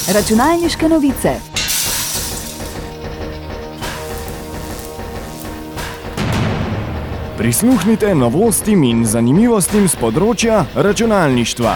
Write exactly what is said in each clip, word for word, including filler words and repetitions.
Računalniške novice. Prisluhnite novostim in zanimivostim z področja računalništva.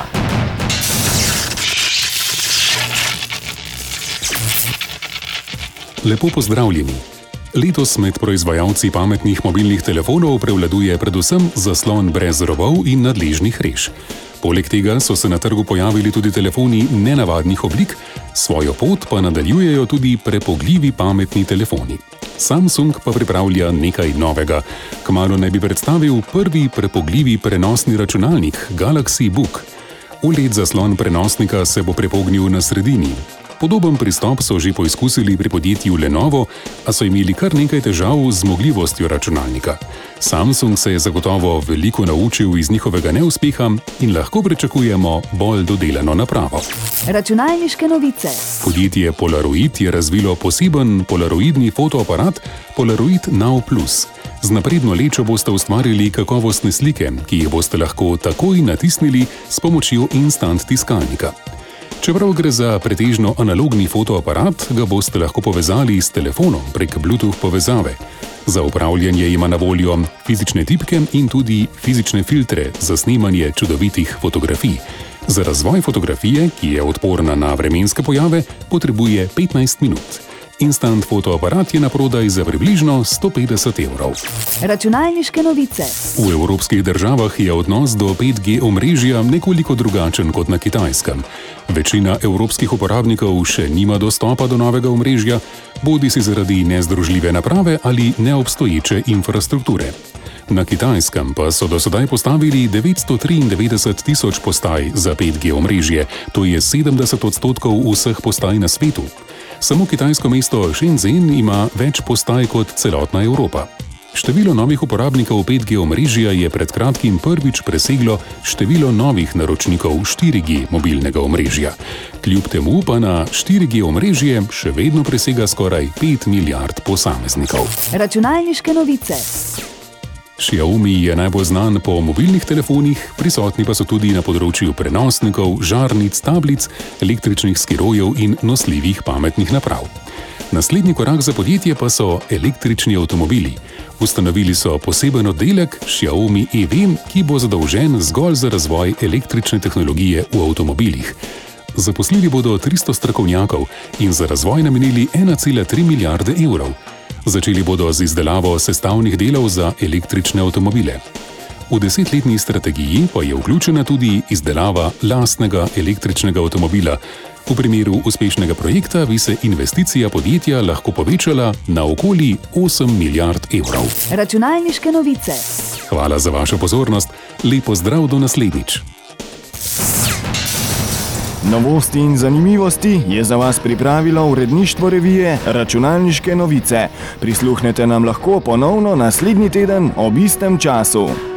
Lepo pozdravljeni. Letos med proizvajalci pametnih mobilnih telefonov prevladuje predvsem zaslon brez robov in nadležnih rež. Poleg tega so se na trgu pojavili tudi telefoni nenavadnih oblik, svojo pot pa nadaljujejo tudi prepogljivi pametni telefoni. Samsung pa pripravlja nekaj novega. Kmalu naj bi predstavil prvi prepogljivi prenosni računalnik Galaxy Book. O L E D zaslon prenosnika se bo prepognil na sredini. Podoben pristop so že poizkusili pri podjetju Lenovo, a so imeli kar nekaj težav z zmogljivostjo računalnika. Samsung se je zagotovo veliko naučil iz njihovega neuspeha in lahko pričakujemo bolj dodelano napravo. Računalniške novice. Podjetje Polaroid je razvilo poseben polaroidni fotoaparat Polaroid Now Plus. Z napredno lečo boste ustvarili kakovostne slike, ki jih boste lahko takoj natisnili s pomočjo instant tiskalnika. Čeprav gre za pretežno analogni fotoaparat, ga boste lahko povezali s telefonom prek Bluetooth povezave. Za upravljanje ima na voljo fizične tipke in tudi fizične filtre za snemanje čudovitih fotografij. Za razvoj fotografije, ki je odporna na vremenske pojave, potrebuje petnajst minut. Instant fotoaparat je naprodaj za približno sto petdeset evrov. Računalniške novice. V evropskih državah je odnos do pet G omrežja nekoliko drugačen kot na Kitajskem. Večina evropskih uporabnikov še nima dostopa do novega omrežja, bodisi zaradi nezdružljive naprave ali neobstoječe infrastrukture. Na Kitajskem pa so do sedaj postavili devetsto triindevetdeset tisoč postaj za pet G omrežje, to je sedemdeset odstotkov vseh postaj na svetu. Samo kitajsko mesto Shenzhen ima več postaj kot celotna Evropa. Število novih uporabnikov pet G omrežja je pred kratkim prvič preseglo število novih naročnikov štiri G mobilnega omrežja. Kljub temu pa na štiri G omrežje še vedno presega skoraj pet milijard posameznikov. Računalniške novice. Xiaomi je najbolj znan po mobilnih telefonih, prisotni pa so tudi na področju prenosnikov, žarnic, tablic, električnih skirojev in nosljivih pametnih naprav. Naslednji korak za podjetje pa so električni avtomobili. Ustanovili so poseben oddelek Xiaomi E V, ki bo zadolžen zgolj za razvoj električne tehnologije v avtomobilih. Zaposlili bodo tristo strokovnjakov in za razvoj namenili ena cela tri milijarde evrov. Začeli bodo z izdelavo sestavnih delov za električne avtomobile. V desetletni strategiji pa je vključena tudi izdelava lastnega električnega avtomobila. V primeru uspešnega projekta bi se investicija podjetja lahko povečala na okoli osem milijard evrov. Računalniške novice. Hvala za vašo pozornost, lep pozdrav do naslednjič. Novosti in zanimivosti je za vas pripravilo uredništvo revije Računalniške novice. Prisluhnete nam lahko ponovno naslednji teden ob istem času.